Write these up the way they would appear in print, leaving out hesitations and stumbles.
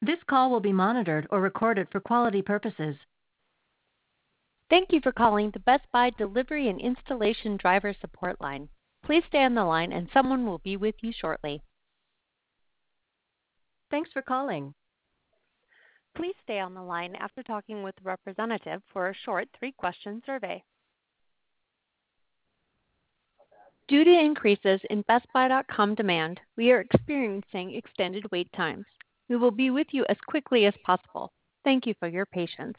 This call will be monitored or recorded for quality purposes. Thank you for calling the Best Buy Delivery and Installation Driver Support Line. Please stay on the line and someone will be with you shortly. Thanks for calling. Please stay on the line after talking with the representative for a short 3-question survey. Due to increases in BestBuy.com demand, we are experiencing extended wait times. We will be with you as quickly as possible. Thank you for your patience.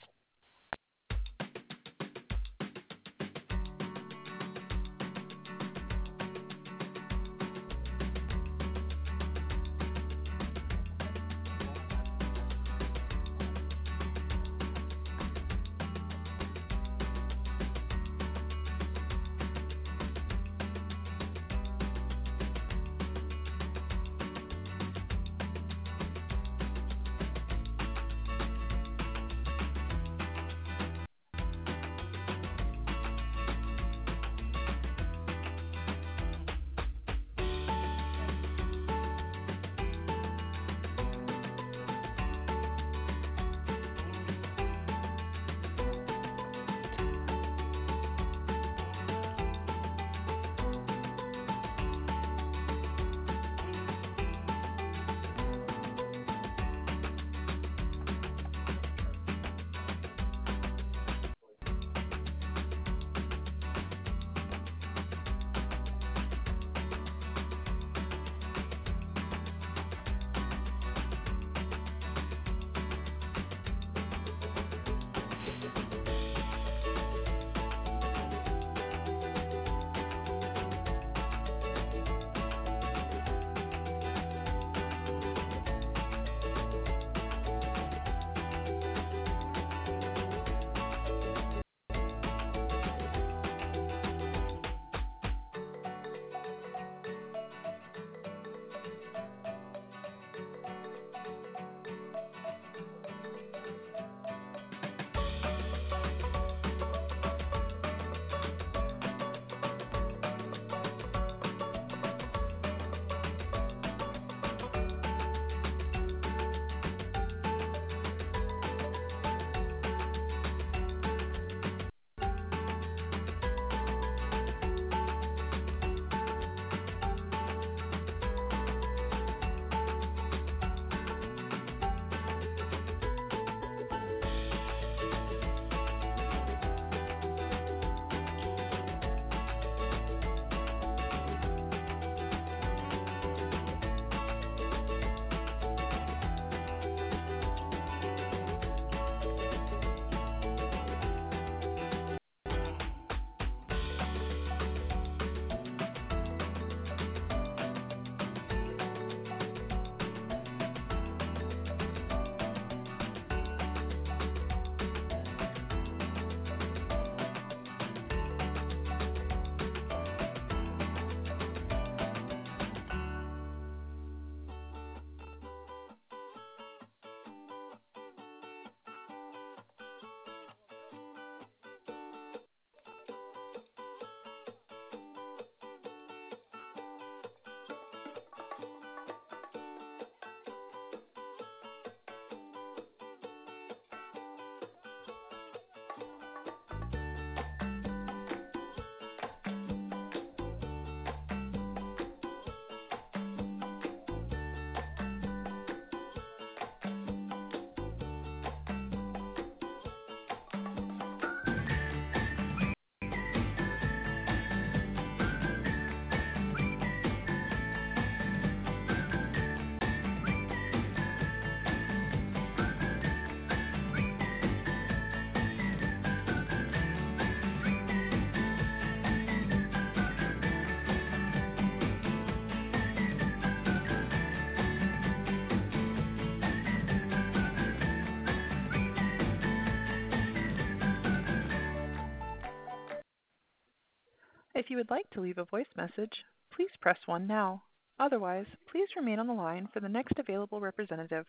If you would like to leave a voice message, please press 1 now. Otherwise, please remain on the line for the next available representative.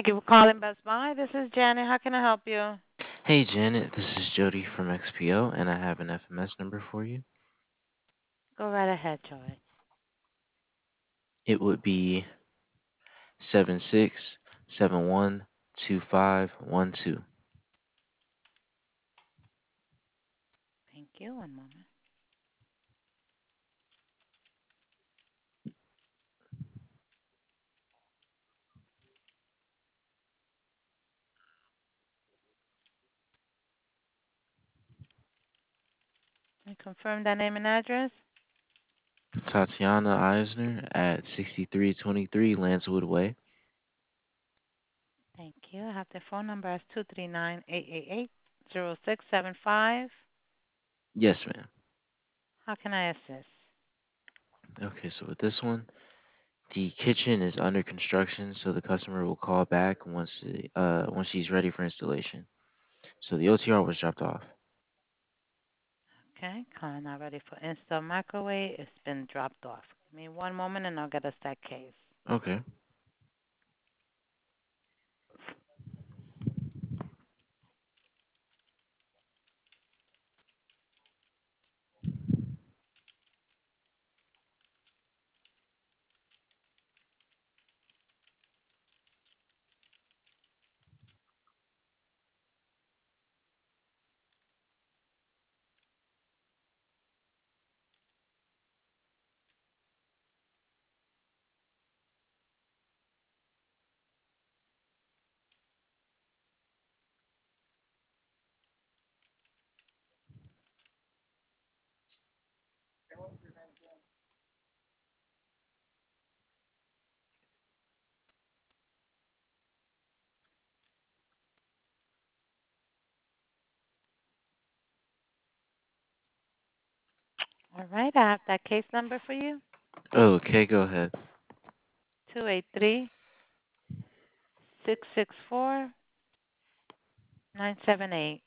Thank you for calling Best Buy. This is Janet. How can I help you? Hey Janet, this is Jody from XPO, and I have an FMS number for you. Go right ahead, Joy. It would be 76712512. Thank you. One moment. Can you confirm that name and address? Tatiana Eisner at 6323 Lancewood Way. Thank you. I have the phone number as 239-888-0675. Yes, ma'am. How can I assist? Okay, so with this one, the kitchen is under construction, so the customer will call back once she's ready for installation. So the OTR was dropped off. Okay, calling now ready for install microwave. It's been dropped off. Give me one moment and I'll get us that case. Okay. All right, I have that case number for you. Okay, go ahead. 283-664-978.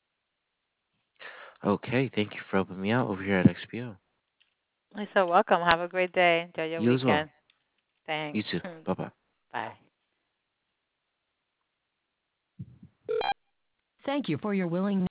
Okay, thank you for helping me out over here at XPO. You're so welcome. Have a great day. Enjoy your You as well. weekend. Thanks. You too. Bye-bye. Bye. Thank you for your willingness.